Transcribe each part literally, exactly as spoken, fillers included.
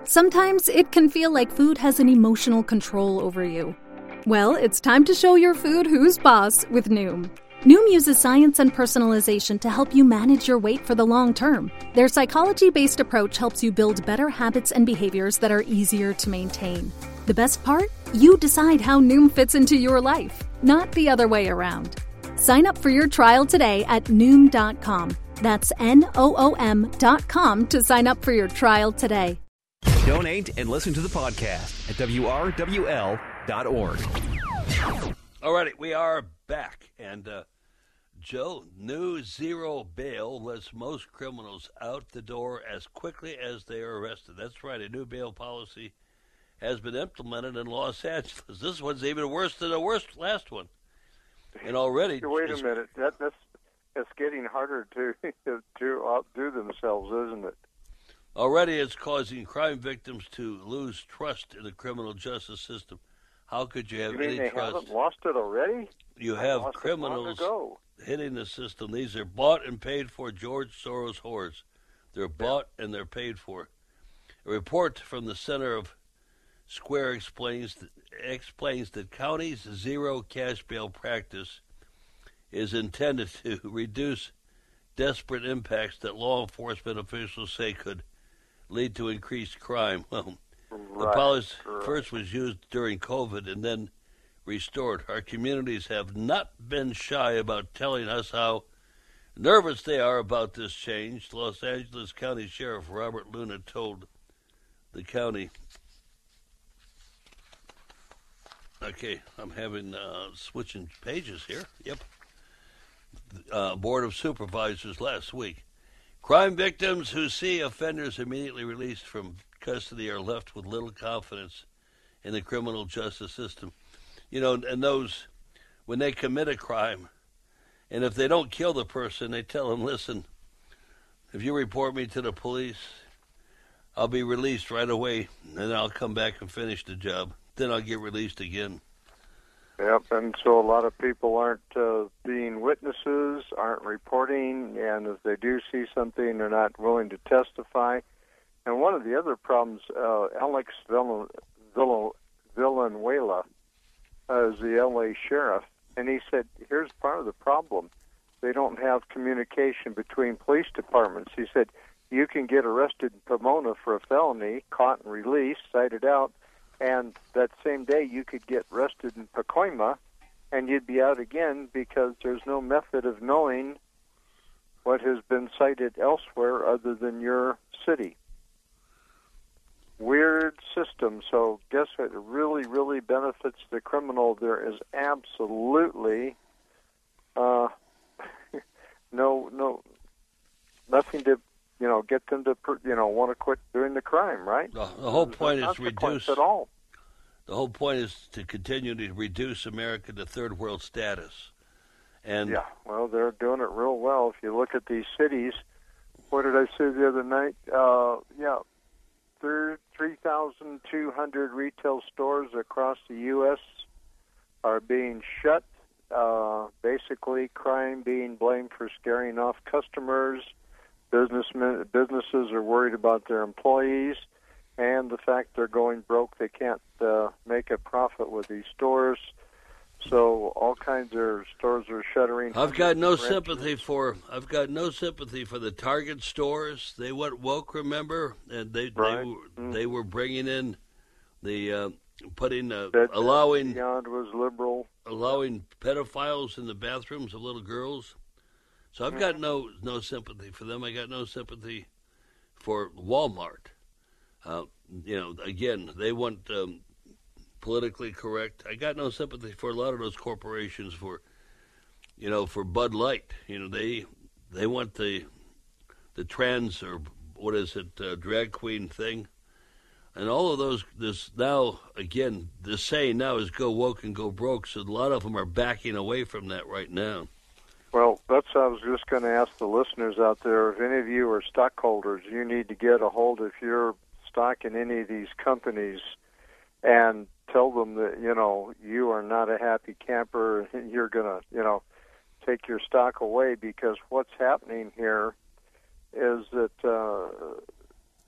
Sometimes it can feel like food has an emotional control over you. Well, it's time to show your food who's boss with Noom. Noom uses science and personalization to help you manage your weight for the long term. Their psychology-based approach helps you build better habits and behaviors that are easier to maintain. The best part? You decide how Noom fits into your life, not the other way around. Sign up for your trial today at Noom dot com. That's N O O M dot com to sign up for your trial today. Donate and listen to the podcast at W R W L dot org. All right, we are back. And, uh, Joe, new zero bail lets most criminals out the door as quickly as they are arrested. That's right, a new bail policy has been implemented in Los Angeles. This one's even worse than the worst last one. And already... Wait a minute. That, that's, it's getting harder to, to outdo themselves, isn't it? Already it's causing crime victims to lose trust in the criminal justice system. How could you have you mean any they trust? Haven't lost it already? You I have lost criminals it long ago. hitting the system. These are bought and paid for George Soros whores. They're bought yeah. and they're paid for. A report from the Center of Square explains that, explains that county's zero cash bail practice is intended to reduce desperate impacts that law enforcement officials say could lead to increased crime. Well, right, the policy right. first was used during COVID and then restored. Our communities have not been shy about telling us how nervous they are about this change. Los Angeles County Sheriff Robert Luna told the county. Okay, I'm having uh, switching pages here. Yep. Uh, Board of Supervisors last week. Crime victims who see offenders immediately released from custody are left with little confidence in the criminal justice system. You know, and those, when they commit a crime, and if they don't kill the person, they tell them, listen, if you report me to the police, I'll be released right away, and then I'll come back and finish the job. Then I'll get released again. Yep, and so a lot of people aren't uh, being witnesses, aren't reporting, and if they do see something, they're not willing to testify. And one of the other problems, uh, Alex Vill- Vill- Villanueva uh, is the L A sheriff, and he said, here's part of the problem. They don't have communication between police departments. He said, you can get arrested in Pomona for a felony, caught and released, cited out, and that same day you could get arrested in Pacoima, and you'd be out again because there's no method of knowing what has been cited elsewhere other than your city. Weird system. So guess what? It really, really benefits the criminal. There is absolutely uh, no, no, nothing to, you know, get them to, you know, want to quit doing the crime, right? The, the whole There's point no is reduce at all. The whole point is to continue to reduce America to third world status. And yeah, well, they're doing it real well. If you look at these cities, what did I say the other night? Uh, yeah, three thousand two hundred retail stores across the U S are being shut. Uh, basically, crime being blamed for scaring off customers. Businessmen, businesses are worried about their employees, and the fact they're going broke. They can't uh, make a profit with these stores. So all kinds of stores are shuttering. I've got no branches. sympathy for. I've got no sympathy for the Target stores. They went woke, remember, and they right. they, were, mm. they were bringing in the uh, putting uh, that, allowing Beyond was liberal, allowing pedophiles in the bathrooms of little girls. So I've got no no sympathy for them. I got no sympathy for Walmart. Uh, you know, again, they want um, politically correct. I got no sympathy for a lot of those corporations for, you know, for Bud Light. You know, they they want the the trans or what is it, uh, drag queen thing, and all of those. This now again, the saying now is go woke and go broke. So a lot of them are backing away from that right now. Well, that's what I was just going to ask the listeners out there. If any of you are stockholders, you need to get a hold of your stock in any of these companies and tell them that, you know, you are not a happy camper and you're going to, you know, take your stock away, because what's happening here is that uh,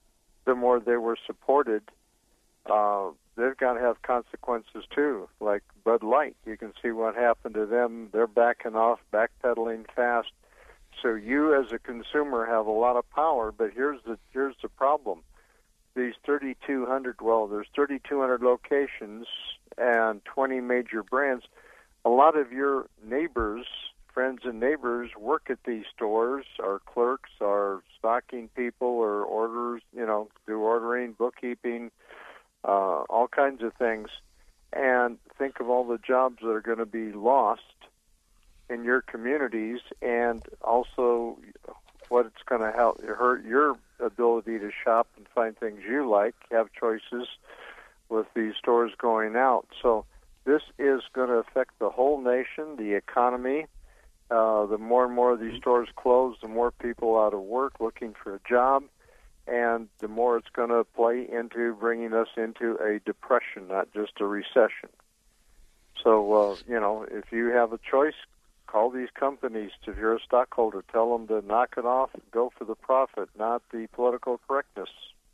the more they were supported. Uh, they've got to have consequences too, like Bud Light. You can see what happened to them. They're backing off, backpedaling fast. So you as a consumer have a lot of power, but here's the here's the problem. These thirty-two hundred, well, there's thirty-two hundred locations and twenty major brands. A lot of your neighbors, friends and neighbors, work at these stores, are clerks, are stocking people, or orders, you know, do ordering, bookkeeping, uh, all kinds of things. And think of all the jobs that are going to be lost in your communities, and also what it's going to help hurt your ability to shop and find things you like, have choices with these stores going out. So this is going to affect the whole nation, the economy. Uh, the more and more of these stores close, the more people out of work looking for a job, and the more it's going to play into bringing us into a depression, not just a recession. So, uh, you know, if you have a choice, call these companies. If you're a stockholder, tell them to knock it off and go for the profit, not the political correctness.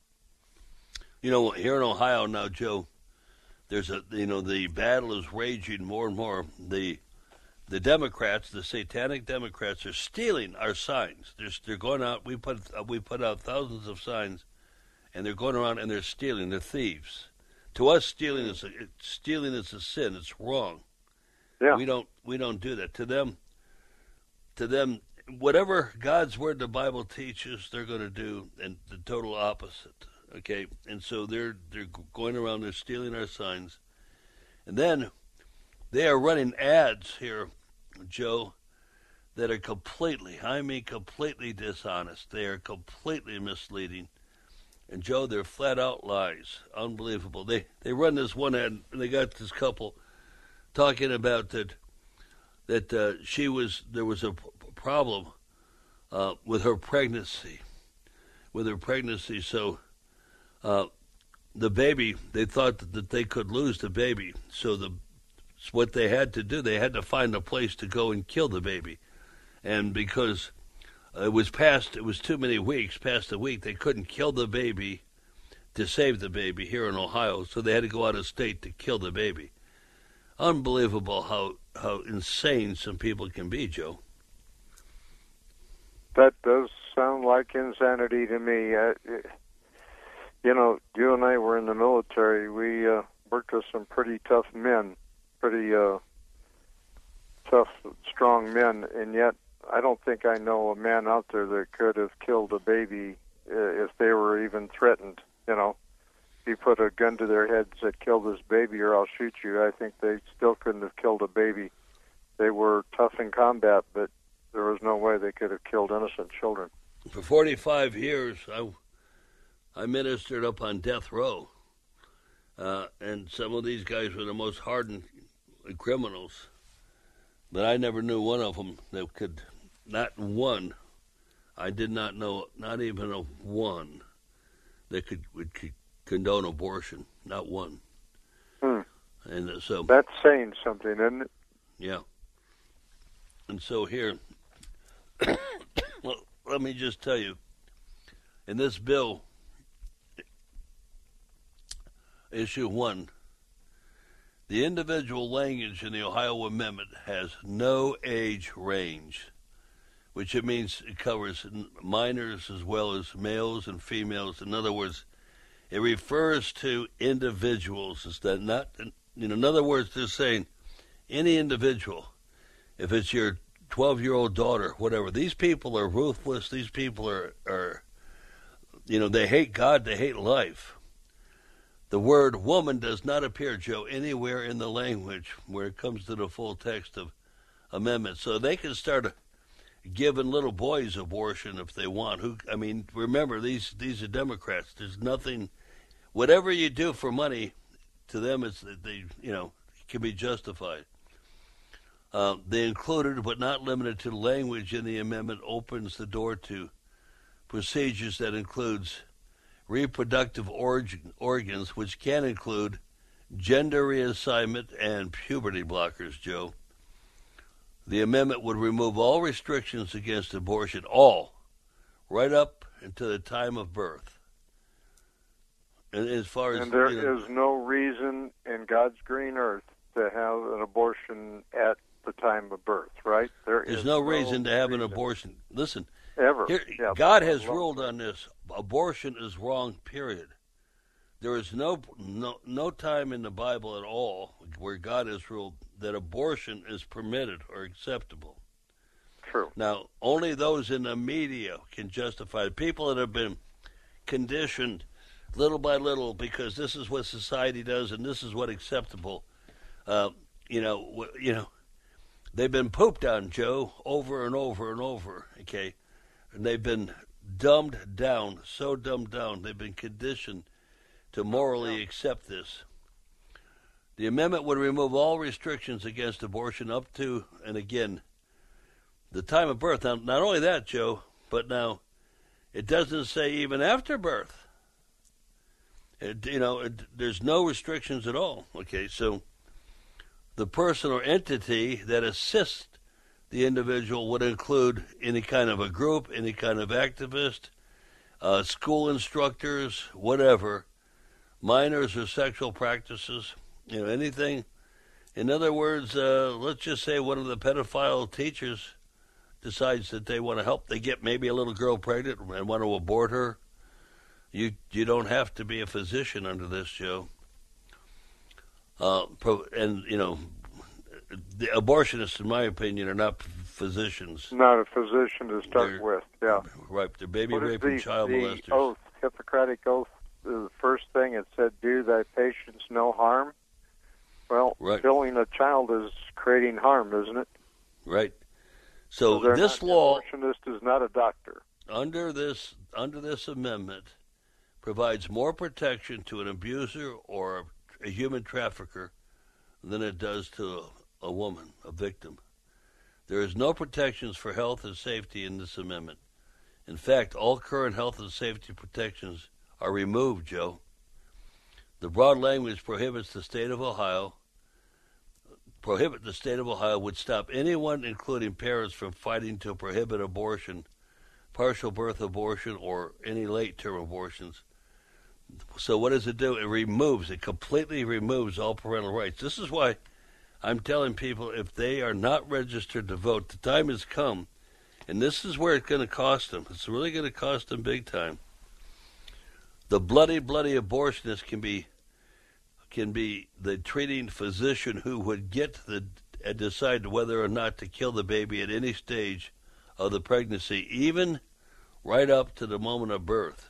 You know, here in Ohio now, Joe, there's a, you know, the battle is raging more and more. The the Democrats, the satanic Democrats, are stealing our signs. They're, they're going out. We put we put out thousands of signs, and they're going around and they're stealing. They're thieves. To us, stealing is a, stealing is a sin. It's wrong. Yeah. We don't we don't do that. To them, to them, whatever God's word, the Bible teaches, they're going to do, and the total opposite. Okay, and so they're they're going around, they're stealing our signs, and then they are running ads here, Joe, that are completely, I mean completely dishonest. They are completely misleading, and Joe, they're flat out lies. Unbelievable. They they run this one ad, and they got this couple talking about that that uh, she was there was a p- problem uh, with her pregnancy, with her pregnancy, so. Uh, the baby, they thought that, that they could lose the baby. So the so what they had to do, they had to find a place to go and kill the baby. And because it was past, it was too many weeks, past the week, they couldn't kill the baby to save the baby here in Ohio. So they had to go out of state to kill the baby. Unbelievable how, how insane some people can be, Joe. That does sound like insanity to me. Uh, it, You know, you and I were in the military. We uh, worked with some pretty tough men, pretty uh, tough, strong men, and yet I don't think I know a man out there that could have killed a baby uh, if they were even threatened. You know, if you put a gun to their head and said, kill this baby or I'll shoot you, I think they still couldn't have killed a baby. They were tough in combat, but there was no way they could have killed innocent children. For forty-five years, I... I ministered up on death row, uh, and some of these guys were the most hardened criminals, but I never knew one of them that could, not one, I did not know, not even a one, that could, would, could condone abortion, not one. Hmm. And uh, so that's saying something, isn't it? Yeah. And so here, well, let me just tell you, in this bill, Issue one, the individual language in the Ohio Amendment has no age range, which it means it covers minors as well as males and females. In other words, it refers to individuals. Is that not, you know, in other words, they're saying any individual, if it's your twelve-year-old daughter, whatever, these people are ruthless. These people are, are, you know, they hate God, they hate life. The word woman does not appear, Joe, anywhere in the language where it comes to the full text of amendments. So they can start giving little boys abortion if they want. Who, I mean, remember, these these are Democrats. There's nothing, whatever you do for money, to them, it's they, you know, can be justified. Uh, they included, but not limited to, language in the amendment opens the door to procedures that includes reproductive origin, organs, which can include gender reassignment and puberty blockers, Joe. The amendment would remove all restrictions against abortion, all, right up until the time of birth. And as far as and there you know, is no reason in God's green earth to have an abortion at the time of birth, right? There there's is no reason to have reason. an abortion. Listen, Ever. here, Yeah, God but- has ruled on this. Abortion is wrong, period. There is no, no no time in the Bible at all where God has ruled that abortion is permitted or acceptable. True. Now, only those in the media can justify it. People that have been conditioned little by little because this is what society does and this is what acceptable. Uh, you know, you know, they've been pooped on, Joe, over and over and over. Okay, and they've been dumbed down, so dumbed down. They've been conditioned to morally accept this. The amendment would remove all restrictions against abortion up to, and again, the time of birth. Now, not only that, Joe, but now it doesn't say even after birth. It, you know, it, there's no restrictions at all. Okay, so the person or entity that assists the individual would include any kind of a group, any kind of activist, uh, school instructors, whatever, minors or sexual practices, you know, anything. In other words, uh, let's just say one of the pedophile teachers decides that they want to help. They get maybe a little girl pregnant and want to abort her. You you don't have to be a physician under this, Joe. Uh, and, you know, the abortionists, in my opinion, are not physicians. Not a physician to start They're, with, yeah. Right, they're baby What is rape the, and child the molesters. oath, Hippocratic oath, the first thing it said, do thy patients no harm. Well, Right. killing a child is creating harm, isn't it? Right. So, they're this not, law, the abortionist is not a doctor. under this under this amendment, provides more protection to an abuser or a human trafficker than it does to a, a woman, a victim. There is no protections for health and safety in this amendment. In fact, all current health and safety protections are removed, Joe. The broad language prohibits the state of Ohio, prohibit the state of Ohio would stop anyone, including parents, from fighting to prohibit abortion, partial birth abortion, or any late-term abortions. So what does it do? It removes, it completely removes all parental rights. This is why I'm telling people if they are not registered to vote, the time has come, and this is where it's going to cost them. It's really going to cost them big time. The bloody, bloody abortionist can be can be the treating physician who would get the and decide whether or not to kill the baby at any stage of the pregnancy, even right up to the moment of birth.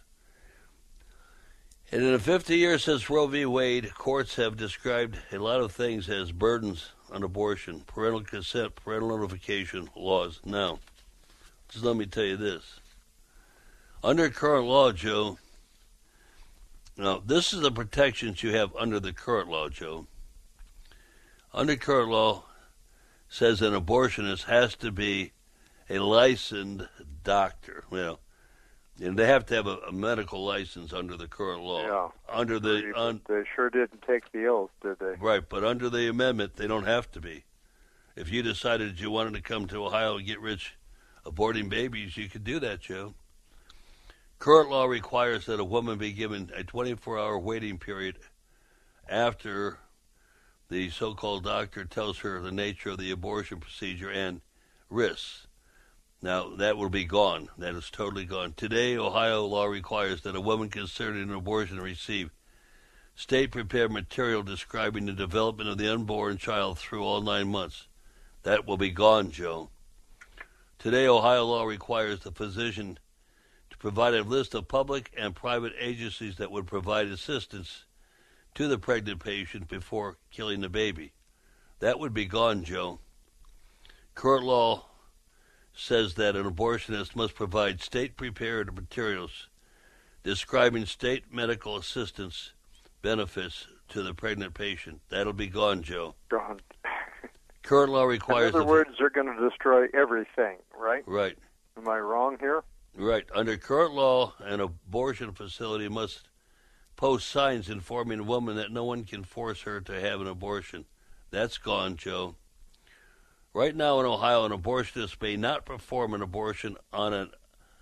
And in the fifty years since Roe v. Wade, courts have described a lot of things as burdens on abortion, parental consent, parental notification laws. Now, just let me tell you this. Under current law, Joe, now this is the protections you have under the current law, Joe. Under current law, says an abortionist has to be a licensed doctor. Well, and they have to have a, a medical license under the current law. Yeah. Under the un, They sure didn't take the oath, did they? right, but under the amendment, they don't have to be. If you decided you wanted to come to Ohio and get rich aborting babies, you could do that, Joe. Current law requires that a woman be given a twenty-four hour waiting period after the so-called doctor tells her the nature of the abortion procedure and risks. Now, that will be gone. That is totally gone. Today, Ohio law requires that a woman considering an abortion receive state-prepared material describing the development of the unborn child through all nine months. That will be gone, Joe. Today, Ohio law requires the physician to provide a list of public and private agencies that would provide assistance to the pregnant patient before killing the baby. That would be gone, Joe. Current law says that an abortionist must provide state-prepared materials describing state medical assistance benefits to the pregnant patient. That'll be gone, Joe. Gone. Current law requires... In other the, words, they're going to destroy everything, right? Right. Am I wrong here? Right. Under current law, an abortion facility must post signs informing a woman that no one can force her to have an abortion. That's gone, Joe. Right now in Ohio, an abortionist may not perform an abortion on an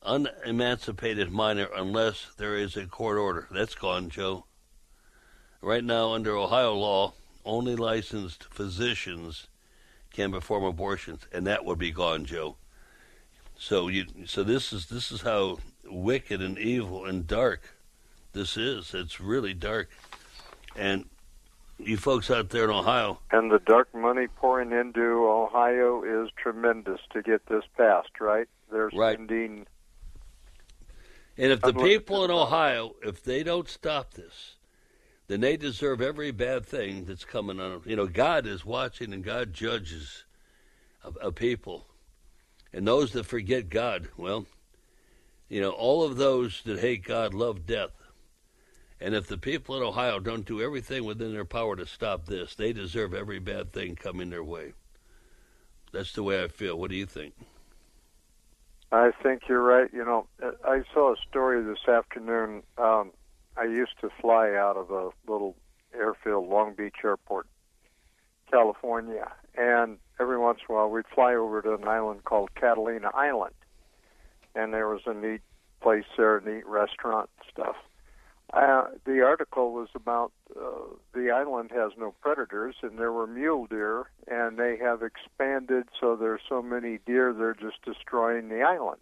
unemancipated minor unless there is a court order. That's gone, Joe. Right now, under Ohio law, only licensed physicians can perform abortions, and that would be gone, Joe. So you, so this is this is how wicked and evil and dark this is. It's really dark, and you folks out there in Ohio. And the dark money pouring into Ohio is tremendous to get this passed, right? They're right. spending. And if the people in Ohio, if they don't stop this, then they deserve every bad thing that's coming on them. You know, God is watching and God judges a, a people. And those that forget God, well, you know, all of those that hate God love death. And if the people in Ohio don't do everything within their power to stop this, they deserve every bad thing coming their way. That's the way I feel. What do you think? I think you're right. You know, I saw a story this afternoon. Um, I used to fly out of a little airfield, Long Beach Airport, California, and every once in a while we'd fly over to an island called Catalina Island, and there was a neat place there, a neat restaurant and stuff. Uh, the article was about uh, the island has no predators, and there were mule deer, and they have expanded, so there's so many deer they're just destroying the island.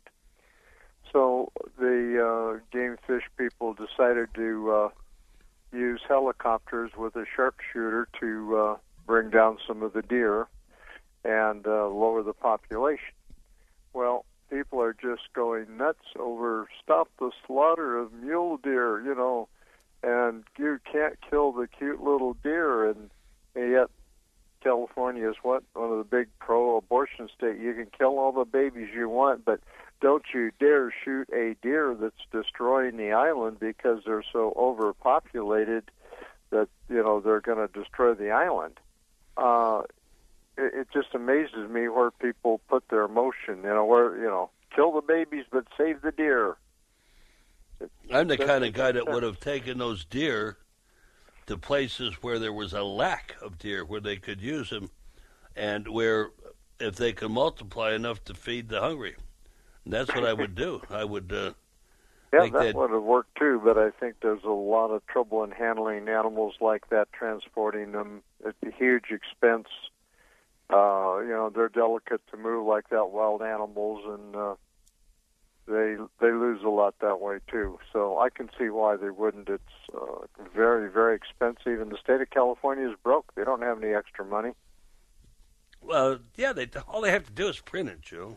So the uh, game fish people decided to uh, use helicopters with a sharpshooter to uh, bring down some of the deer and uh, lower the population. Well, people are just going nuts over stop the slaughter of mule deer, you know, and you can't kill the cute little deer. And, and yet California is what? One of the big pro-abortion states. You can kill all the babies you want, but don't you dare shoot a deer that's destroying the island because they're so overpopulated that, you know, they're going to destroy the island. Uh, it, it just amazes me where people put their emotion, you know, where, you know, kill the babies but save the deer. It, I'm the kind of guy that would have taken those deer to places where there was a lack of deer, where they could use them, and where if they could multiply enough to feed the hungry. And that's what I would do. I would. Uh, yeah, that would have worked too, but I think there's a lot of trouble in handling animals like that, transporting them at a huge expense. Uh, you know, they're delicate to move like that, wild animals, and uh, they they lose a lot that way too. So I can see why they wouldn't. It's uh, very, very expensive, and the state of California is broke. They don't have any extra money. Well, yeah, they all they have to do is print it, Joe.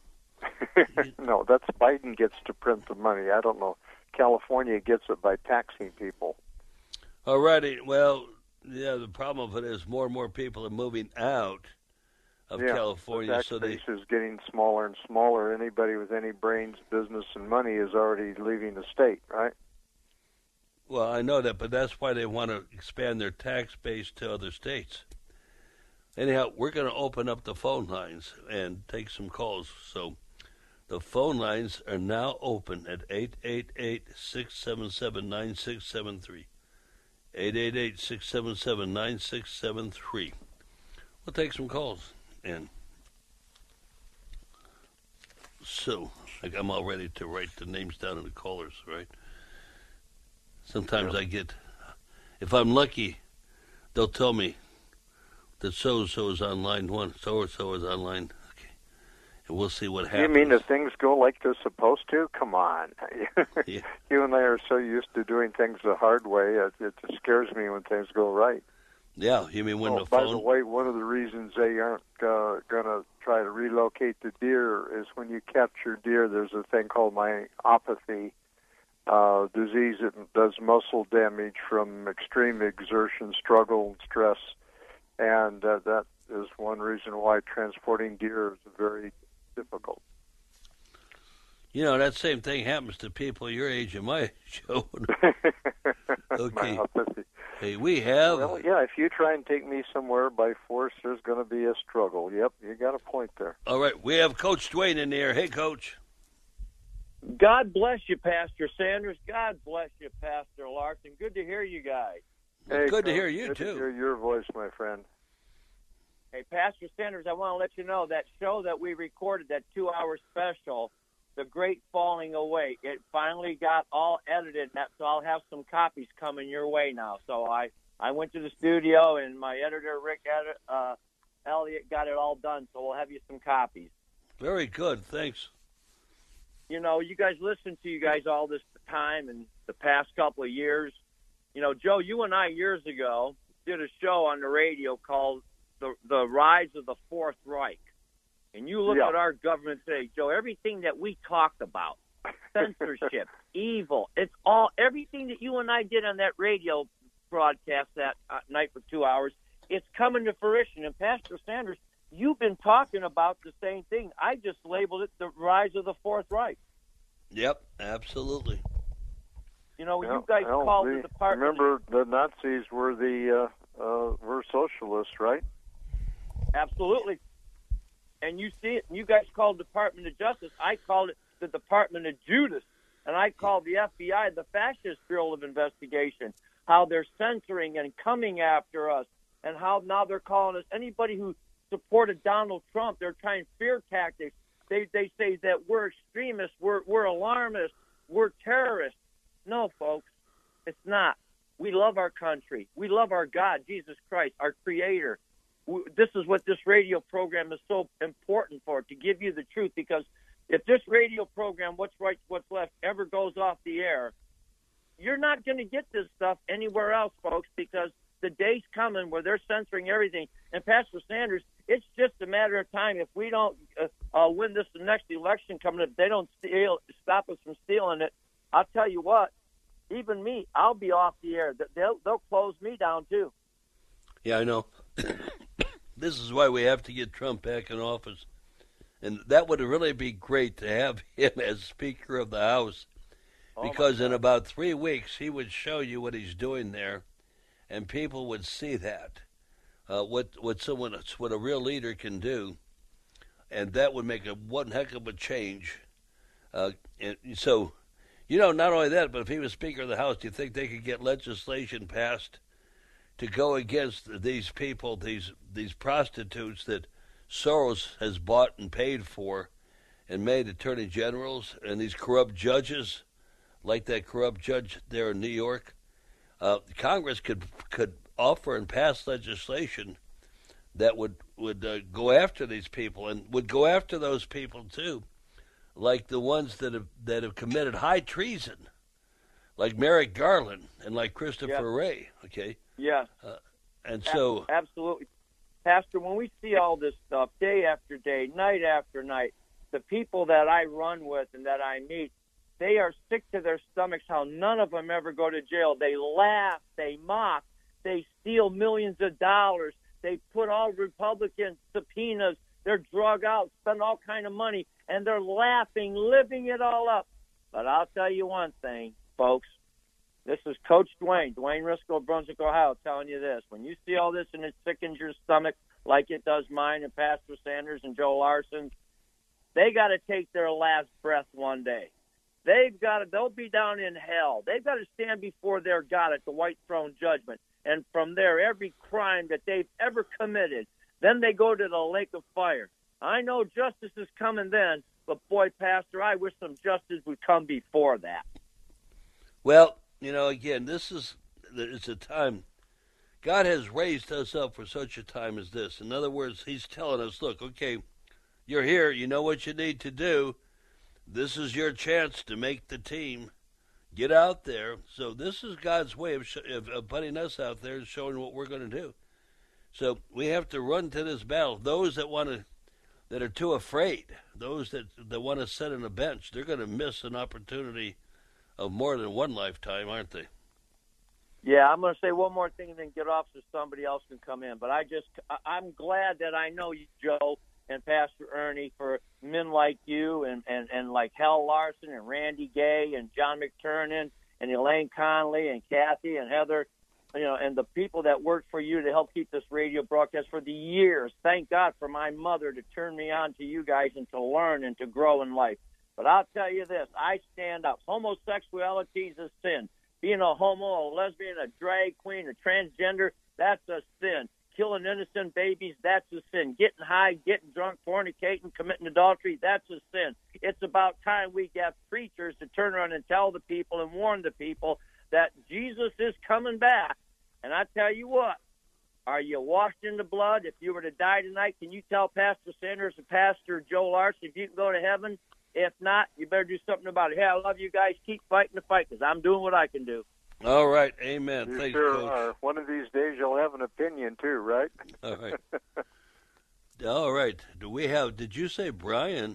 No, that's Biden gets to print the money. I don't know. California gets it by taxing people. All righty. Well, yeah, the problem of it is more and more people are moving out of yeah, California. The tax so they, base is getting smaller and smaller. Anybody with any brains, business, and money is already leaving the state, right? Well, I know that, but that's why they want to expand their tax base to other states. Anyhow, we're going to open up the phone lines and take some calls. So the phone lines are now open at eight eight eight, six seven seven, nine six seven three. eight eight eight, six seven seven, nine six seven three. We'll take some calls. And so like I'm all ready to write the names down of the callers, right? Sometimes I get, if I'm lucky, they'll tell me that so-and-so is on line one, so-and-so is on line, okay, and we'll see what happens. You mean if things go like they're supposed to? Come on. Yeah. You and I are so used to doing things the hard way, it, it scares me when things go right. Yeah, you mean when oh, the phone... By the way, one of the reasons they aren't uh, going to try to relocate the deer is when you capture deer, there's a thing called myopathy, uh, disease that does muscle damage from extreme exertion, struggle, and stress. And uh, that is one reason why transporting deer is very difficult. You know, that same thing happens to people your age and my age, Joe. Okay. Hey, we have... Well, yeah, if you try and take me somewhere by force, there's going to be a struggle. Yep, you got a point there. All right, we have Coach Dwayne in there. Hey, Coach. God bless you, Pastor Sanders. God bless you, Pastor Larson. Good to hear you guys. Hey, good Coach, to hear you, good too. Good to hear your voice, my friend. Hey, Pastor Sanders, I want to let you know that show that we recorded, that two-hour special, The Great Falling Away. It finally got all edited, so I'll have some copies coming your way now. So I, I went to the studio, and my editor, Rick edit, uh, Elliott, got it all done, so we'll have you some copies. Very good. Thanks. You know, you guys listen to you guys all this time and the past couple of years. You know, Joe, you and I years ago did a show on the radio called The, the Rise of the Fourth Reich. And you look yeah. at our government today, Joe, everything that we talked about, censorship, evil, it's all, everything that you and I did on that radio broadcast that uh, night for two hours, it's coming to fruition. And Pastor Sanders, you've been talking about the same thing. I just labeled it the rise of the Fourth Reich. Yep, absolutely. You know, yeah, you guys well, called the, the department. Remember, the Nazis were the uh, uh, were socialists, right? Absolutely. And you see it, and you guys called the Department of Justice. I called it the Department of Judas, and I called the F B I the Fascist Bureau of Investigation, how they're censoring and coming after us, and how now they're calling us anybody who supported Donald Trump. They're trying fear tactics. They they say that we're extremists, we're, we're alarmists, we're terrorists. No, folks, it's not. We love our country. We love our God, Jesus Christ, our Creator. This is what this radio program is so important for, to give you the truth, because if this radio program, What's Right, What's Left, ever goes off the air, you're not going to get this stuff anywhere else, folks, because the day's coming where they're censoring everything. And Pastor Sanders, it's just a matter of time. If we don't uh, uh, win this next election coming up, if they don't steal, stop us from stealing it, I'll tell you what, even me, I'll be off the air. They'll, they'll close me down, too. Yeah, I know. This is why we have to get Trump back in office. And that would really be great to have him as Speaker of the House, oh because in about three weeks he would show you what he's doing there, and people would see that, uh, what what someone what a real leader can do, and that would make a one heck of a change. Uh, and so, you know, not only that, but if he was Speaker of the House, do you think they could get legislation passed to go against these people, these these prostitutes that Soros has bought and paid for and made attorney generals, and these corrupt judges, like that corrupt judge there in New York? Uh, Congress could could offer and pass legislation that would, would uh, go after these people, and would go after those people, too, like the ones that have, that have committed high treason, like Merrick Garland and like Christopher yeah. Wray, okay? Yeah. Uh, and so... Absolutely. Pastor, when we see all this stuff day after day, night after night, the people that I run with and that I meet, they are sick to their stomachs how none of them ever go to jail. They laugh, they mock, they steal millions of dollars, they put all Republican subpoenas, they're drug out, spend all kind of money, and they're laughing, living it all up. But I'll tell you one thing, folks. This is Coach Dwayne, Dwayne Risco of Brunswick, Ohio, telling you this. When you see all this and it sickens your stomach like it does mine and Pastor Sanders and Joe Larson, they got to take their last breath one day. They've got to, they'll be down in hell. They've got to stand before their God at the white throne judgment. And from there, every crime that they've ever committed, then they go to the lake of fire. I know justice is coming then, but boy, Pastor, I wish some justice would come before that. Well, you know, again, this is it's a time God has raised us up for such a time as this. In other words, he's telling us, look, okay, you're here. You know what you need to do. This is your chance to make the team. Get out there. So this is God's way of, sh- of, of putting us out there and showing what we're going to do. So we have to run to this battle. Those that want to, that are too afraid, those that, that want to sit on a bench, they're going to miss an opportunity of more than one lifetime, aren't they? Yeah, I'm going to say one more thing and then get off so somebody else can come in. But I just, I'm glad that I know you, Joe, and Pastor Ernie, for men like you and, and, and like Hal Larson and Randy Gay and John McTurnan and Elaine Conley and Kathy and Heather, you know, and the people that worked for you to help keep this radio broadcast for the years. Thank God for my mother to turn me on to you guys and to learn and to grow in life. But I'll tell you this, I stand up. Homosexuality is a sin. Being a homo, a lesbian, a drag queen, a transgender, that's a sin. killing innocent babies, that's a sin. Getting high, getting drunk, fornicating, committing adultery, that's a sin. It's about time we get preachers to turn around and tell the people and warn the people that Jesus is coming back. And I tell you what, are you washed in the blood? If you were to die tonight, can you tell Pastor Sanders and Pastor Joe Larson if you can go to heaven? If not, you better do something about it. Hey, I love you guys. Keep fighting the fight because I'm doing what I can do. All right. Amen. You Thanks, sure Coach. are. One of these days you'll have an opinion too, right? All right. All right. Do we have, did you say Brian?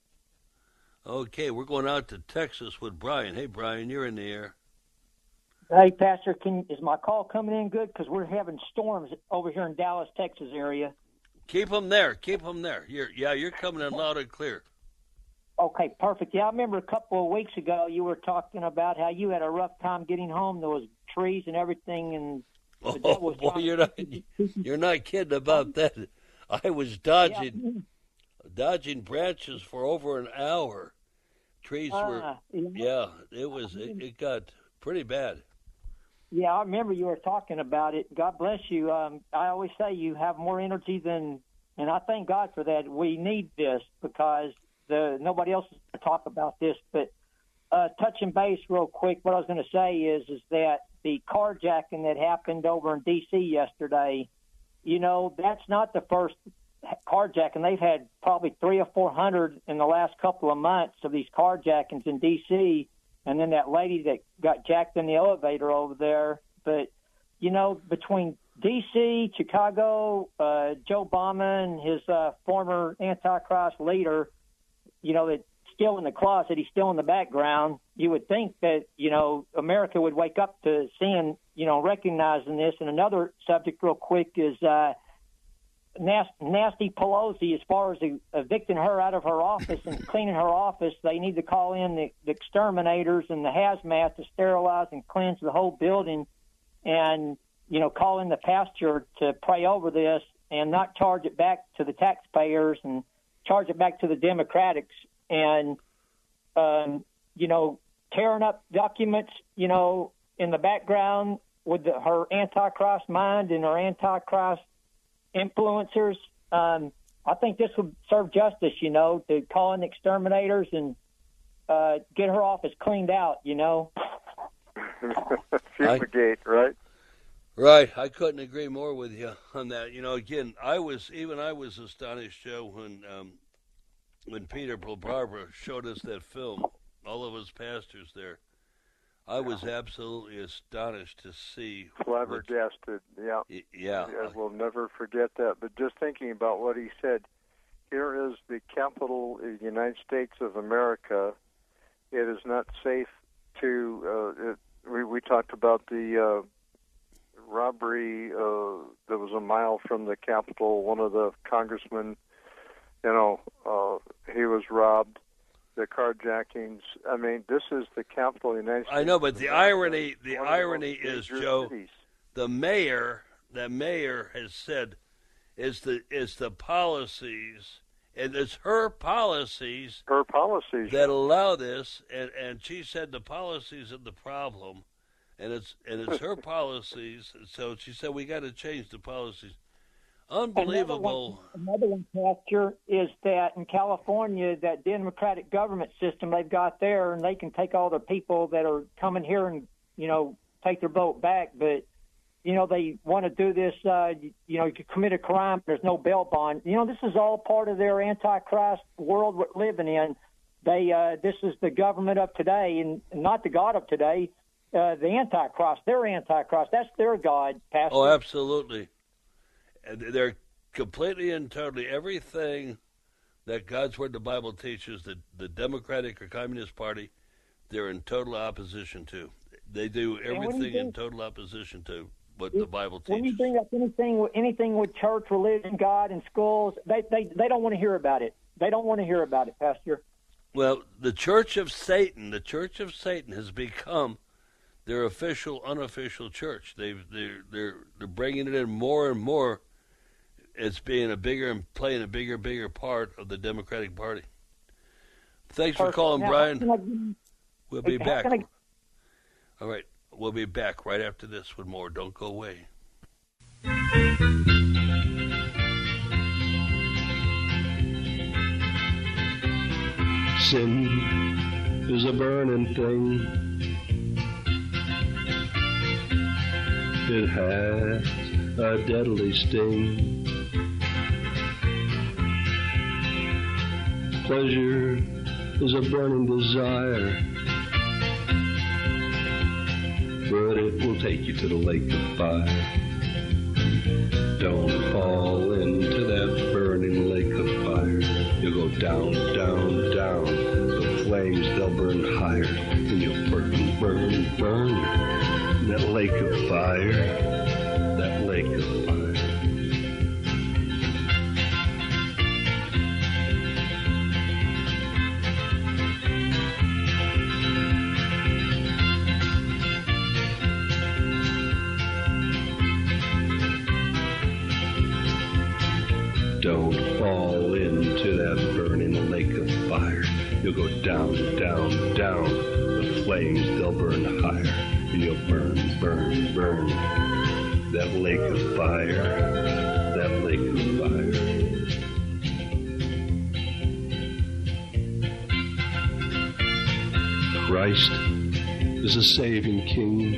Okay, we're going out to Texas with Brian. Hey, Brian, you're in the air. Hey, Pastor, can is my call coming in good? Because we're having storms over here in Dallas, Texas area. Keep them there. Keep them there. You're, yeah, you're coming in loud and clear. Okay, perfect. Yeah, I remember a couple of weeks ago you were talking about how you had a rough time getting home. There was trees and everything, and the Oh, devil was boy, trying you're to- not, you're not kidding about that. I was dodging, dodging branches for over an hour. Trees were, Ah, yeah. yeah, it was, it, it got pretty bad. Yeah, I remember you were talking about it. God bless you. Um, I always say you have more energy than, and I thank God for that. We need this because the nobody else is going to talk about this. But uh, touching base real quick, what I was going to say is is that the carjacking that happened over in D C yesterday, you know, that's not the first carjacking. They've had probably three or four hundred in the last couple of months of these carjackings in D C, and then that lady that got jacked in the elevator over there. But, you know, between D C, Chicago, uh, Joe Obama and his uh, former Antichrist leader, you know, that's still in the closet, he's still in the background, you would think that, you know, America would wake up to seeing, you know, recognizing this. And another subject real quick is uh, Nasty Pelosi, as far as evicting her out of her office and cleaning her office. They need to call in the, the exterminators and the hazmat to sterilize and cleanse the whole building, and, you know, call in the pastor to pray over this and not charge it back to the taxpayers and charge it back to the Democrats. And, um, you know, tearing up documents, you know, in the background with the, her Antichrist mind and her Antichrist influencers. Um, I think this would serve justice, you know, to call in exterminators and uh, get her office cleaned out, you know. Fumigate, right? Right, I couldn't agree more with you on that. You know, again, I was even I was astonished, Joe, when um, when Peter Barbara showed us that film. All of us pastors there, I was absolutely astonished to see. Flabbergasted, yeah. What, yeah, I will never forget that. But just thinking about what he said, here is the capital of the United States of America. It is not safe to. Uh, it, we we talked about the. Uh, robbery uh, that was a mile from the Capitol. One of the congressmen, you know, uh, he was robbed. The carjackings. I mean, this is the capital of the United States. I know, but the irony, the One irony of the most is, dangerous Joe, cities. the mayor, the mayor has said, is the is the policies, and it's her policies, her policies that allow this, and and she said the policies are the problem. And it's and it's her policies. So she said we got to change the policies. Unbelievable. Another one, another one, Pastor, is that in California, that Democratic government system they've got there, and they can take all the people that are coming here and, you know, take their vote back. But, you know, they want to do this, uh, you, you know, you could commit a crime, there's no bail bond. You know, this is all part of their Antichrist world we're living in. They, uh, this is the government of today, and not the God of today. Uh, the Antichrist, their Antichrist, that's their God, Pastor. Oh, absolutely. And they're completely and totally everything that God's Word, the Bible teaches, that the Democratic or Communist Party, they're in total opposition to. They do everything in total opposition to what the Bible teaches. When you bring up anything, anything with church, religion, God, and schools, they, they, they don't want to hear about it. They don't want to hear about it, Pastor. Well, the Church of Satan, the Church of Satan has become their official, unofficial church. They've they're they're they're bringing it in more and more. It's being a bigger and playing a bigger, bigger part of the Democratic Party. Thanks for calling, now, Brian. I, we'll be back. I, All right, we'll be back right after this with more. Don't go away. Sin is a burning thing. It has a deadly sting. Pleasure is a burning desire, but it will take you to the lake of fire. Don't fall into that burning lake of fire. You'll go down, down, down. The flames, they'll burn higher, and you'll burn, burn, burn. That lake of fire, that lake of fire. Don't fall into that burning lake of fire. You'll go down, down, down. The flames, they'll burn higher, and you'll burn, burn, burn. That lake of fire, that lake of fire. Christ is a saving King.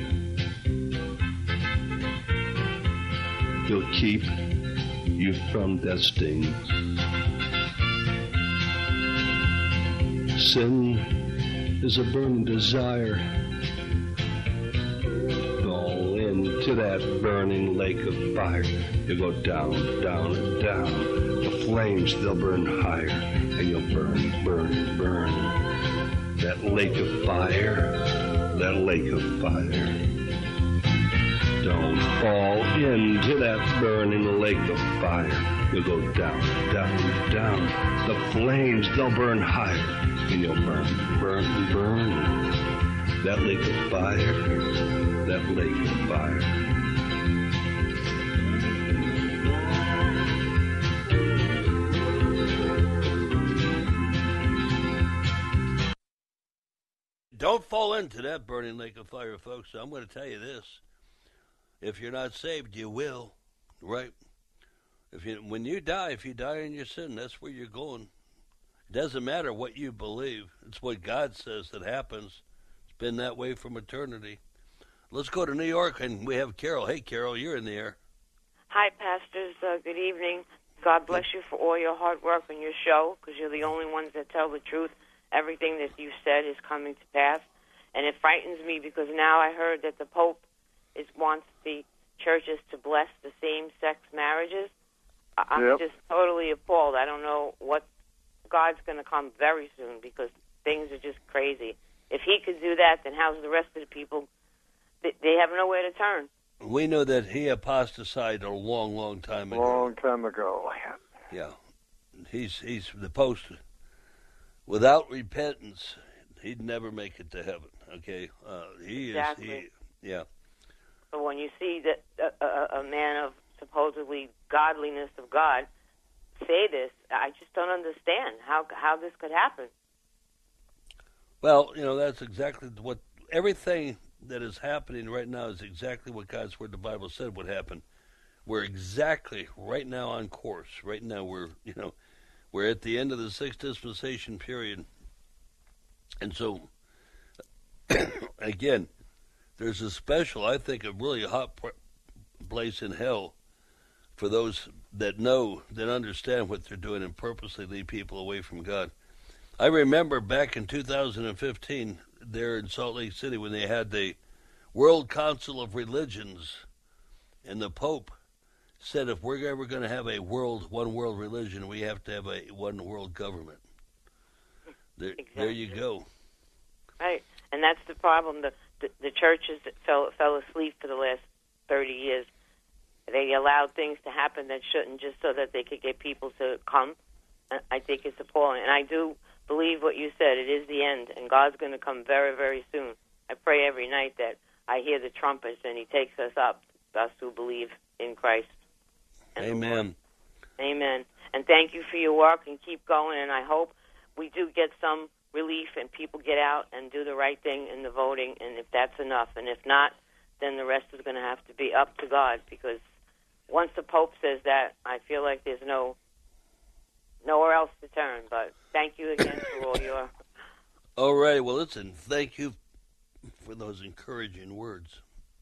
He'll keep you from death's sting. Sin is a burning desire. Fall into that burning lake of fire. You go down, down, and down. The flames, they'll burn higher, and you'll burn, burn, burn. That lake of fire, that lake of fire. Don't fall into that burning lake of fire. You'll go down, down, down. The flames, they'll burn higher, and you'll burn, burn, burn. That lake of fire, that lake of fire. Don't fall into that burning lake of fire, folks. I'm going to tell you this. If you're not saved, you will, right? If you, when you die, if you die in your sin, that's where you're going. It doesn't matter what you believe. It's what God says that happens. It's been that way from eternity. Let's go to New York, and we have Carol. Hey, Carol, you're in the air. Hi, pastors. Uh, good evening. God bless you for all your hard work on your show, because you're the only ones that tell the truth. Everything that you said is coming to pass. And it frightens me because now I heard that the Pope is wants the churches to bless the same-sex marriages. I'm Yep. just totally appalled. I don't know what God's going to come very soon because things are just crazy. If he could do that, then how's the rest of the people? They, they have nowhere to turn. We know that he apostatized a long, long time ago. Long time ago. Yeah. He's he's the post. Without repentance, he'd never make it to heaven. Okay? Uh, he Exactly. is. He, yeah. But when you see that a, a, a man of supposedly godliness of God say this, I just don't understand how how this could happen. Well, you know, that's exactly what everything that is happening right now is exactly what God's Word, the Bible said would happen. We're exactly right now on course. Right now we're, you know, we're at the end of the sixth dispensation period. And so, again, there's a special, I think, a really hot place in hell for those that know, that understand what they're doing and purposely lead people away from God. I remember back in two thousand fifteen, there in Salt Lake City, when they had the World Council of Religions, and the Pope said, if we're ever going to have a world, one world religion, we have to have a one world government. There, Exactly. there you go. Right, and that's the problem. The the, the churches that fell fell asleep for the last thirty years. They allowed things to happen that shouldn't, just so that they could get people to come. I think it's appalling, and I do believe what you said. It is the end, and God's going to come very, very soon. I pray every night that I hear the trumpets and he takes us up, us who believe in Christ. And Amen. Amen. And thank you for your work, and keep going, and I hope we do get some relief and people get out and do the right thing in the voting, and if that's enough. And if not, then the rest is going to have to be up to God, because once the Pope says that, I feel like there's no nowhere else to turn. But thank you again for all your... All right. Well, listen, thank you for those encouraging words.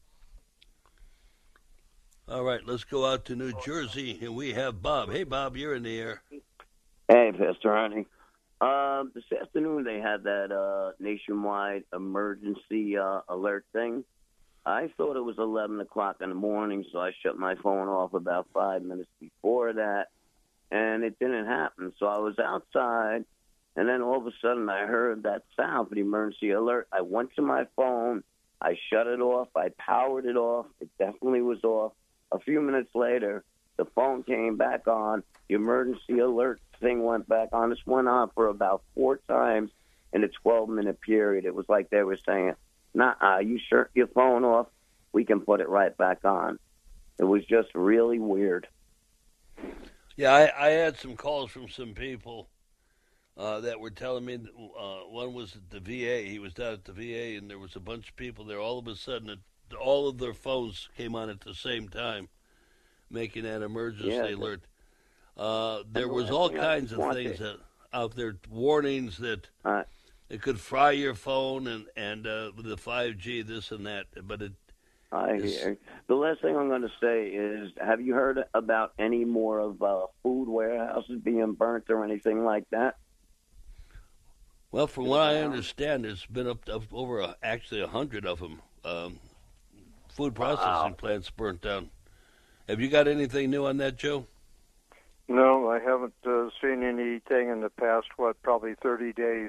All right, let's go out to New Jersey, and we have Bob. Hey, Bob, you're in the air. Hey, Pastor Ronnie. Um, this afternoon they had that uh, nationwide emergency uh, alert thing. I thought it was eleven o'clock in the morning, so I shut my phone off about five minutes before that, and it didn't happen. So I was outside, and then all of a sudden I heard that sound for the emergency alert. I went to my phone. I shut it off. I powered it off. It definitely was off. A few minutes later, the phone came back on. The emergency alert thing went back on. This went on for about four times in a twelve-minute period. It was like they were saying, nah, you shut your phone off, we can put it right back on. It was just really weird. Yeah, I, I had some calls from some people uh, that were telling me, that, uh, one was at the V A. He was down at the V A, and there was a bunch of people there. All of a sudden, it, all of their phones came on at the same time, making an emergency yeah, alert. Uh, there was all kinds of things that, out there, warnings that uh, it could fry your phone and, and uh, the five G, this and that. But it. I hear. The last thing I'm going to say is, have you heard about any more of uh, food warehouses being burnt or anything like that? Well, from what I understand, there's been up, up over a, actually a hundred of them. Um, food processing wow. plants burnt down. Have you got anything new on that, Joe? No, I haven't uh, seen anything in the past, what, probably thirty days.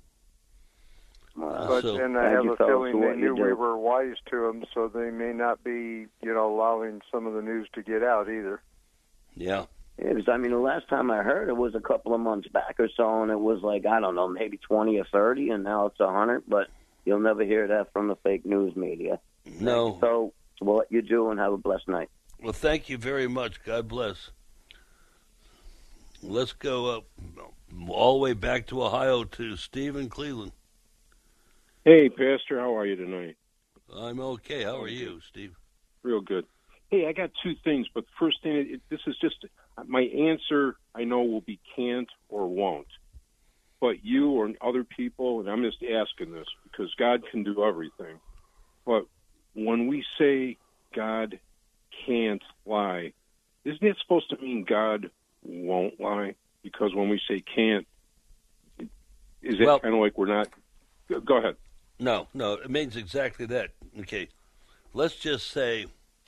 Uh, but so, and I have you, a fellas, feeling for they what knew you we do. were wise to them, so they may not be, you know, allowing some of the news to get out either. Yeah. It was, I mean, the last time I heard it was a couple of months back or so, and it was like, I don't know, maybe twenty or thirty, and now it's a hundred, but you'll never hear that from the fake news media. No. So, we'll let you do, and have a blessed night. Well, thank you very much. God bless. Let's go up all the way back to Ohio to Steve in Cleveland. Hey, Pastor, how are you tonight? I'm okay. How are you, Steve? Real good. Hey, I got two things, but the first thing, it, this is just, my answer I know will be can't or won't. But you or other people, and I'm just asking this because God can do everything. But when we say God can't lie, isn't it supposed to mean God won't lie? Because when we say can't, is it well, kind of like we're not? Go ahead. No, no, it means exactly that. Okay, let's just say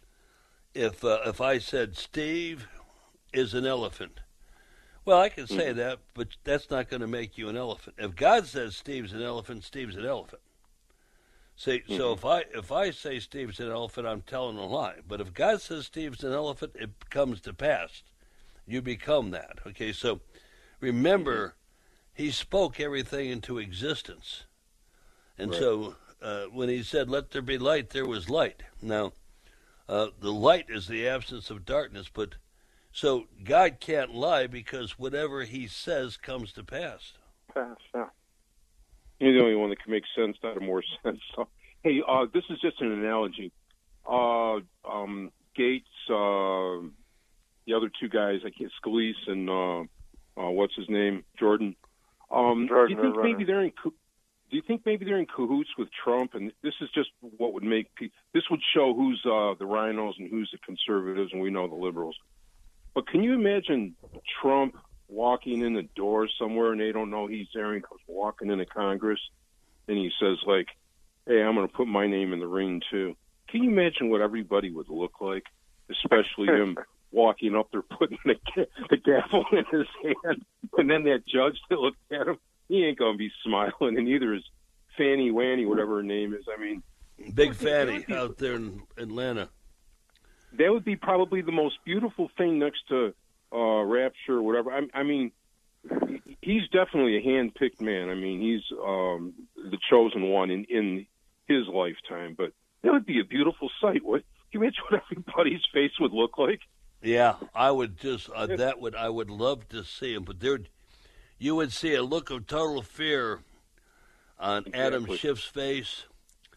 if uh, if I said Steve is an elephant, well, I can say mm-hmm. that, but that's not going to make you an elephant. If God says Steve's an elephant, Steve's an elephant. See, mm-hmm. so if I if I say Steve's an elephant, I'm telling a lie. But if God says Steve's an elephant, it comes to pass. You become that. Okay, so remember, he spoke everything into existence. And right. so uh, when he said, let there be light, there was light. Now, uh, the light is the absence of darkness. But so God can't lie because whatever he says comes to pass. Pass, yeah. You're the only one that can make sense out of more sense. So, hey, uh, this is just an analogy. Uh, um, Gates, uh, the other two guys, I can't, Scalise and uh, uh, what's his name, Jordan. Um, Jordan do you think runner. maybe they're in? Do you think maybe they're in cahoots with Trump? And this is just what would make pe- this would show who's uh, the rhinos and who's the conservatives, and we know the liberals. But can you imagine Trump walking in the door somewhere and they don't know he's there, and he goes walking into Congress and he says, like, hey, I'm going to put my name in the ring too. Can you imagine what everybody would look like, especially him walking up there putting the, the gavel in his hand, and then that judge that looked at him, he ain't going to be smiling, and neither is Fanny Wanny, whatever her name is. I mean, Big Fanny out there in Atlanta. That would be probably the most beautiful thing next to uh, Rapture or whatever. I, I mean, he's definitely a hand-picked man. I mean, he's um, the chosen one in, in his lifetime. But that would be a beautiful sight. What, can you imagine what everybody's face would look like? Yeah, I would just uh, that would I would love to see him, but there, you would see a look of total fear on exactly. Adam Schiff's face,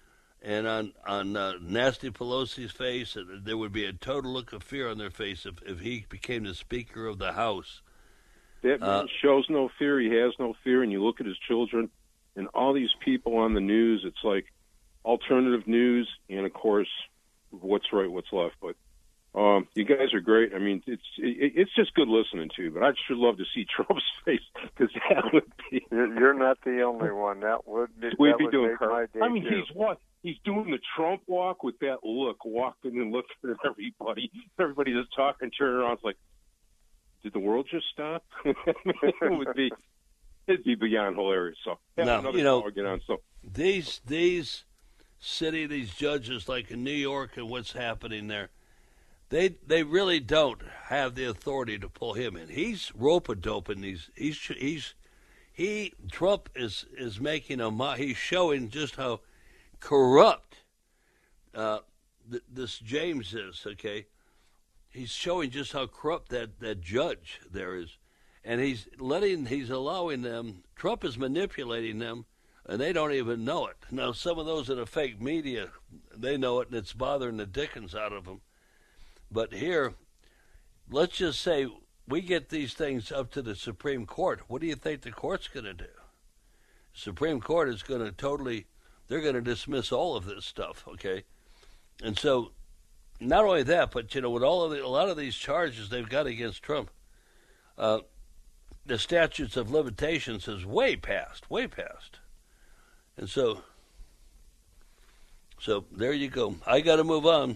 and on on uh, Nasty Pelosi's face, and there would be a total look of fear on their face if, if he became the Speaker of the House. That man uh, shows no fear. He has no fear. And you look at his children and all these people on the news. It's like alternative news, and of course, what's right, what's left. But um, you guys are great. I mean, it's it, it's just good listening to. But I'd sure love to see Trump's face, because that would be. You're, you're not the only one. That would be. We'd that be would doing. make my day I mean, too. he's what. He's doing the Trump walk with that look, walking and looking at everybody. Everybody just talking, turning around. It's like, did the world just stop? It would be, it'd be beyond hilarious. So, now, you know, get on. So these these city, these judges, like in New York, and what's happening there, they they really don't have the authority to pull him in. He's rope-a-doping these. He's he's he Trump is is making a he's showing just how corrupt uh, th- this James is, okay? He's showing just how corrupt that, that judge there is. And he's letting, he's allowing them, Trump is manipulating them, and they don't even know it. Now, some of those in the fake media, they know it, and it's bothering the dickens out of them. But here, let's just say we get these things up to the Supreme Court. What do you think the court's going to do? The Supreme Court is going to totally... They're going to dismiss all of this stuff, okay? And so, not only that, but, you know, with all of the, a lot of these charges they've got against Trump, uh, the statutes of limitations is way past, way past. And so, so there you go. I got to move on.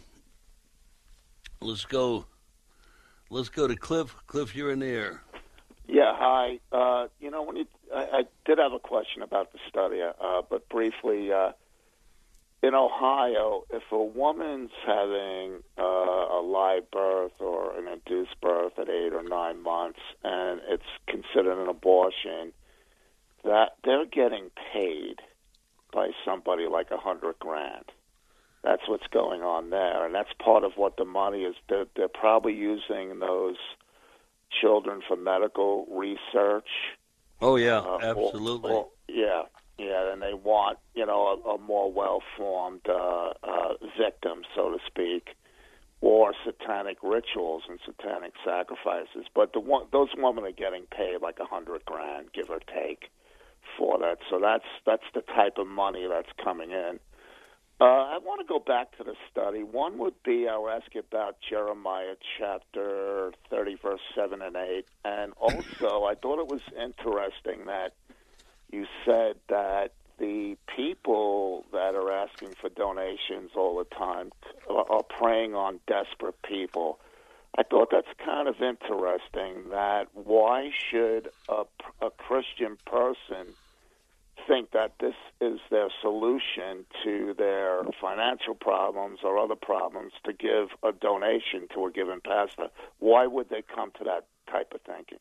Let's go. Let's go to Cliff. Cliff, you're in the air. Yeah, hi. Uh, you know, when you, I, I did have a question about the study, uh, but briefly, uh, in Ohio, if a woman's having uh, a live birth or an induced birth at eight or nine months, and it's considered an abortion, that they're getting paid by somebody like a hundred grand. That's what's going on there, and that's part of what the money is. They're, they're probably using those children for medical research. Oh yeah, uh, absolutely. Or, or, yeah, yeah, and they want, you know, a, a more well-formed uh, uh, victim, so to speak, or satanic rituals and satanic sacrifices. But the one, those women are getting paid like a hundred grand, give or take, for that. So that's that's the type of money that's coming in. Uh, I want to go back to the study. One would be, I'll ask you about Jeremiah chapter thirty, verse seven and eight. And also, I thought it was interesting that you said that the people that are asking for donations all the time are preying on desperate people. I thought that's kind of interesting, that why should a, a Christian person think that this is their solution to their financial problems or other problems to give a donation to a given pastor? Why would they come to that type of thinking?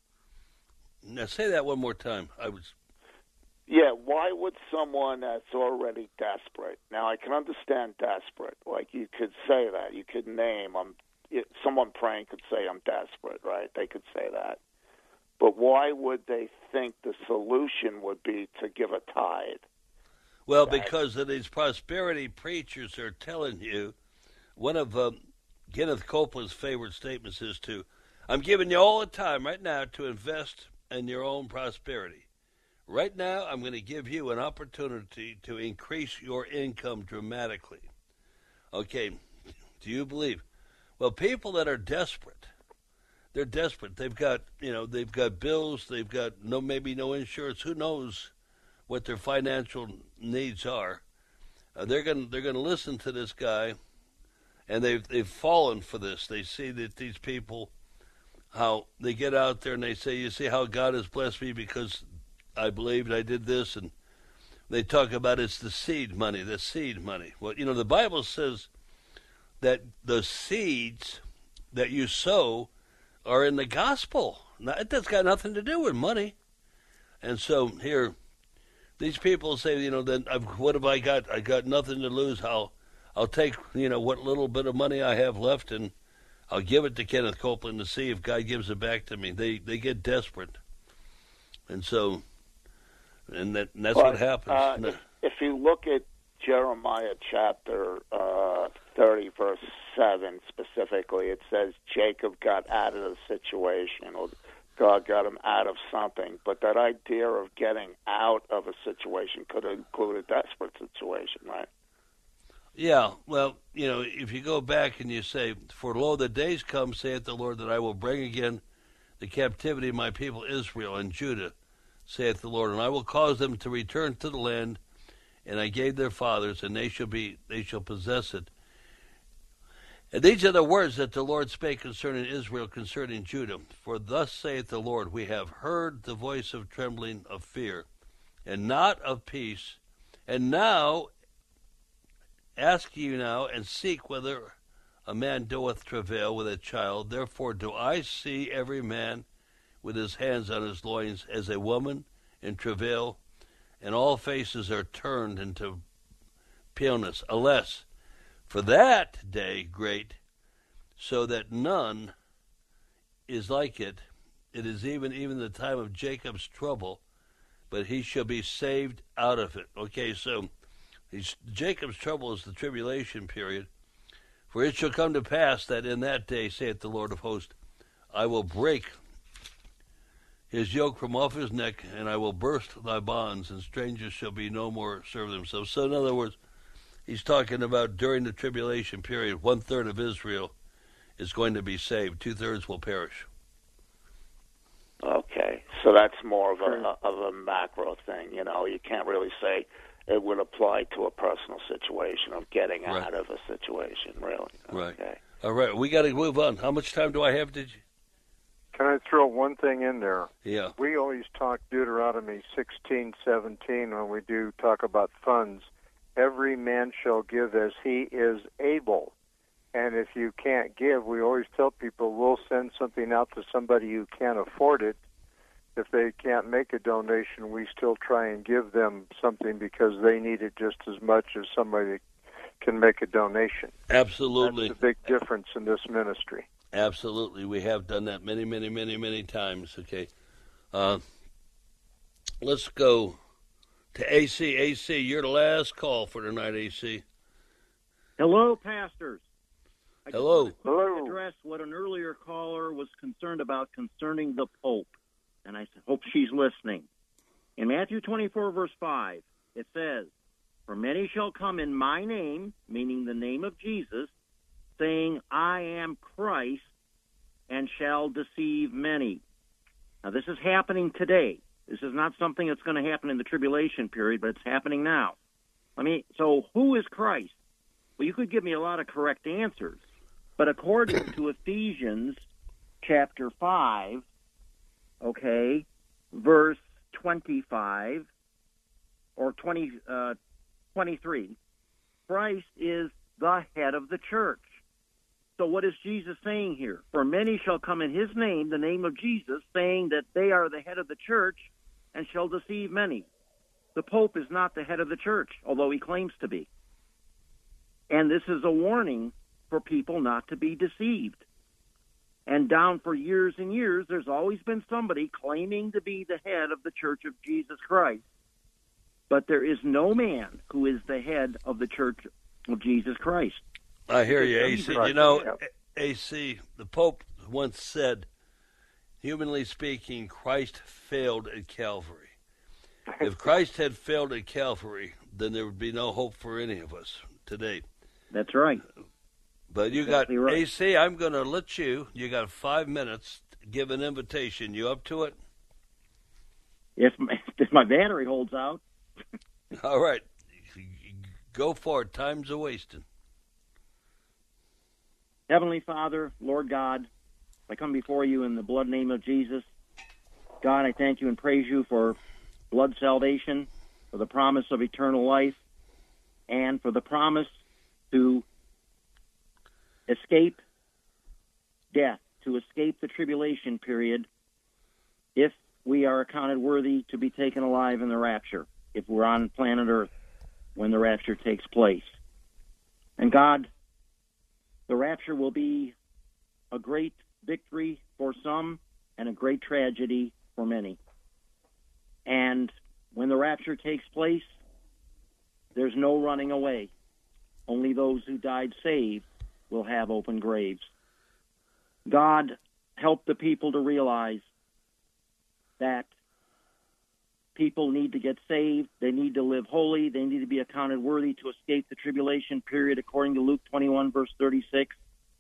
Now, say that one more time. I was. Yeah, why would someone that's already desperate? Now, I can understand desperate. Like, you could say that. You could name, um, someone praying could say, I'm desperate, right? They could say that. But why would they think the solution would be to give a tithe? Well, because of these prosperity preachers are telling you, one of um, Kenneth Copeland's favorite statements is to, I'm giving you all the time right now to invest in your own prosperity. Right now, I'm going to give you an opportunity to increase your income dramatically. Okay, do you believe? Well, people that are desperate, they're desperate. They've got, you know, they've got bills. They've got no, maybe no insurance. Who knows what their financial needs are? Uh, they're going, they're going to listen to this guy, and they've they've fallen for this. They see that these people, how they get out there and they say, you see how God has blessed me because I believed I did this, and they talk about it's the seed money, the seed money. Well, you know, the Bible says that the seeds that you sow are in the gospel. Now, that's got nothing to do with money. And so here, these people say, you know, then I've, what have I got? I got nothing to lose. I'll, I'll take, you know, what little bit of money I have left, and I'll give it to Kenneth Copeland to see if God gives it back to me. They they get desperate, and so, and that and that's but, what happens. Uh, if, if you look at Jeremiah chapter uh, thirty, verse seven specifically, it says Jacob got out of the situation, or God got him out of something. But that idea of getting out of a situation could include a desperate situation, right? Yeah, well, you know, if you go back and you say, "For lo, the days come, saith the Lord, that I will bring again the captivity of my people Israel and Judah, saith the Lord, and I will cause them to return to the land, and I gave their fathers, and they shall be, they shall possess it." And these are the words that the Lord spake concerning Israel, concerning Judah. For thus saith the Lord, we have heard the voice of trembling, of fear, and not of peace. And now ask ye now, and seek whether a man doeth travail with a child. Therefore do I see every man with his hands on his loins as a woman in travail, and all faces are turned into paleness. Alas, for that day great, so that none is like it. It is even even the time of Jacob's trouble, but he shall be saved out of it. Okay, so he's, Jacob's trouble is the tribulation period. For it shall come to pass that in that day, saith the Lord of hosts, I will break his yoke from off his neck, and I will burst thy bonds, and strangers shall be no more serve themselves. So in other words, he's talking about during the tribulation period, one-third of Israel is going to be saved. Two-thirds will perish. Okay, so that's more of a of a macro thing. You know, you can't really say it would apply to a personal situation of getting Right. out of a situation, really. Right. Okay. All right, we got to move on. How much time do I have? Did you? Can I throw one thing in there? Yeah. We always talk Deuteronomy sixteen seventeen when we do talk about funds. Every man shall give as he is able. And if you can't give, we always tell people we'll send something out to somebody who can't afford it. If they can't make a donation, we still try and give them something because they need it just as much as somebody can make a donation. Absolutely. That's the big difference in this ministry. Absolutely. We have done that many, many, many, many times. Okay. Uh, let's go to A C. A C, you're the last call for tonight, A C. Hello, pastors. I Hello. just want to quickly address what an earlier caller was concerned about concerning the Pope, and I hope she's listening. In Matthew twenty-four, verse five, it says, For many shall come in my name, meaning the name of Jesus, saying, I am Christ, and shall deceive many. Now, this is happening today. This is not something that's going to happen in the tribulation period, but it's happening now. I mean, so who is Christ? Well, you could give me a lot of correct answers, but according to Ephesians chapter five, okay, verse twenty-five, or twenty, uh, twenty-three, Christ is the head of the church. So what is Jesus saying here? For many shall come in his name, the name of Jesus, saying that they are the head of the church, and shall deceive many. The Pope is not the head of the church, although he claims to be. And this is a warning for people not to be deceived. And down for years and years, there's always been somebody claiming to be the head of the Church of Jesus Christ. But there is no man who is the head of the Church of Jesus Christ. I hear you, A C. You know, A C, the Pope once said, humanly speaking, Christ failed at Calvary. If Christ had failed at Calvary, then there would be no hope for any of us today. That's right. But you Exactly got, right. A C, I'm going to let you, you got five minutes to give an invitation. You up to it? If my, if my battery holds out. All right. Go for it. Time's a wasting. Heavenly Father, Lord God, I come before you in the blood name of Jesus. God, I thank you and praise you for blood salvation, for the promise of eternal life, and for the promise to escape death, to escape the tribulation period, if we are accounted worthy to be taken alive in the rapture, if we're on planet Earth when the rapture takes place. And God, the rapture will be a great victory for some and a great tragedy for many. And when the rapture takes place, there's no running away. Only those who died saved will have open graves. God, help the people to realize that people need to get saved. They need to live holy. They need to be accounted worthy to escape the tribulation period, according to Luke twenty-one, verse thirty-six.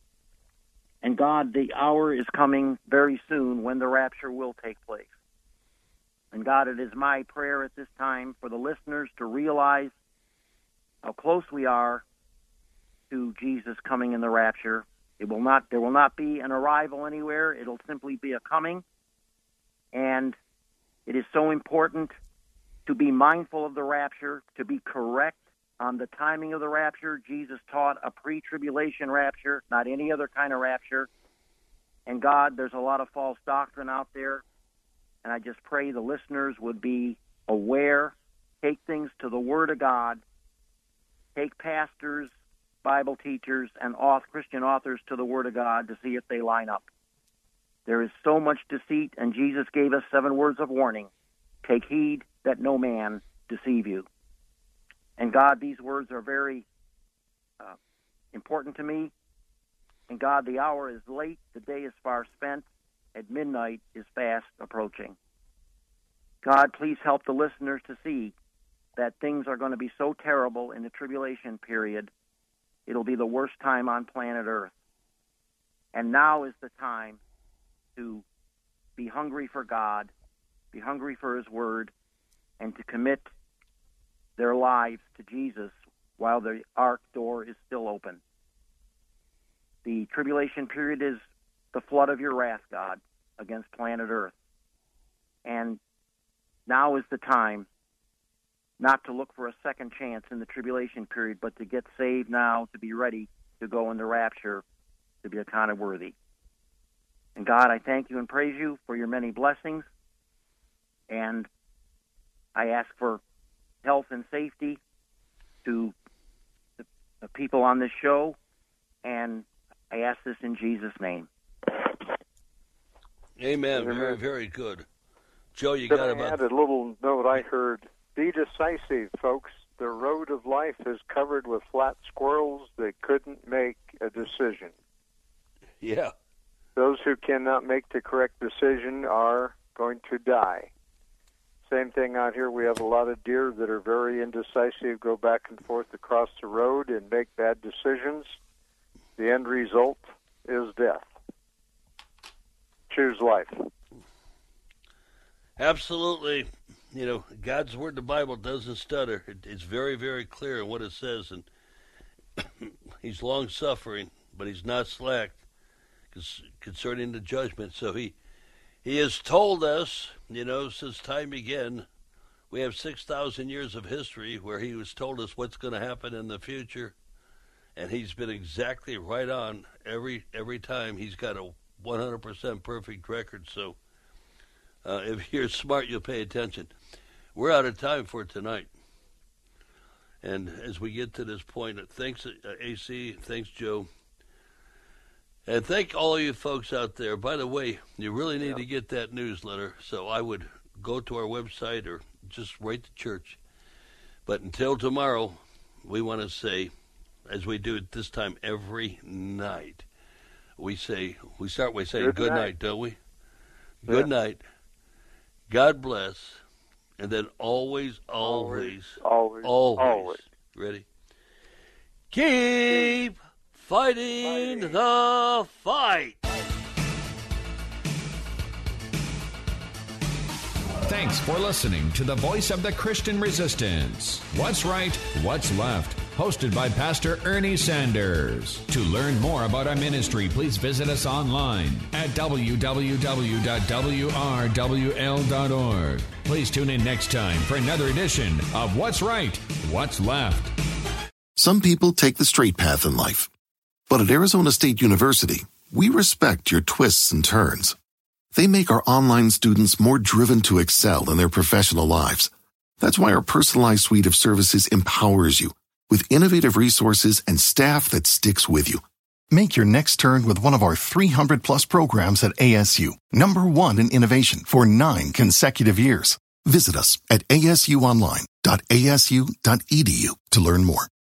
And God, the hour is coming very soon when the rapture will take place. And God, it is my prayer at this time for the listeners to realize how close we are to Jesus coming in the rapture. It will not, there will not be an arrival anywhere. It'll simply be a coming. And it is so important to be mindful of the rapture, to be correct on the timing of the rapture. Jesus taught a pre-tribulation rapture, not any other kind of rapture. And God, there's a lot of false doctrine out there. And I just pray the listeners would be aware, take things to the Word of God, take pastors, Bible teachers, and author, Christian authors to the Word of God to see if they line up. There is so much deceit, and Jesus gave us seven words of warning. Take heed that no man deceive you. And God, these words are very uh, important to me. And God, the hour is late, the day is far spent, at midnight is fast approaching. God, please help the listeners to see that things are going to be so terrible in the tribulation period, it'll be the worst time on planet Earth. And now is the time to be hungry for God, be hungry for His Word, and to commit their lives to Jesus while the ark door is still open. The tribulation period is the flood of your wrath, God, against planet Earth. And now is the time not to look for a second chance in the tribulation period, but to get saved now, to be ready to go in the rapture, to be accounted worthy. And God, I thank you and praise you for your many blessings. And I ask for health and safety to the, the people on this show. And I ask this in Jesus' name. Amen. Amen. Very, very good. Joe, you Can got I about... add a little note I heard? Be decisive, folks. The road of life is covered with flat squirrels that couldn't make a decision. Yeah. Those who cannot make the correct decision are going to die. Same thing out here. We have a lot of deer that are very indecisive, go back and forth across the road and make bad decisions. The end result is death. Choose life. Absolutely. You know, God's Word, the Bible, doesn't stutter. It, it's very, very clear in what it says. And He's long-suffering, but He's not slack concerning the judgment. So he he has told us, you know, since time began, we have six thousand years of history where He has told us what's going to happen in the future. And He's been exactly right on every every time. He's got a one hundred percent perfect record. So uh, if you're smart, you'll pay attention. We're out of time for tonight. And as we get to this point, thanks, uh, A C, thanks, Joe. And thank all of you folks out there. By the way, you really need yeah. to get that newsletter. So I would go to our website or just write to church. But until tomorrow, we want to say, as we do it this time every night, we say, we start by saying good, good night. night, don't we? Yeah. Good night. God bless. And then always, always, always, always, always. Ready? Keep fighting, fighting the fight. Thanks for listening to the Voice of the Christian Resistance. What's right, what's left? Hosted by Pastor Ernie Sanders. To learn more about our ministry, please visit us online at w w w dot w r w l dot org. Please tune in next time for another edition of What's Right, What's Left. Some people take the straight path in life. But at Arizona State University, we respect your twists and turns. They make our online students more driven to excel in their professional lives. That's why our personalized suite of services empowers you with innovative resources and staff that sticks with you. Make your next turn with one of our three hundred plus programs at A S U, number one in innovation for nine consecutive years. Visit us at a s u online dot a s u dot e d u to learn more.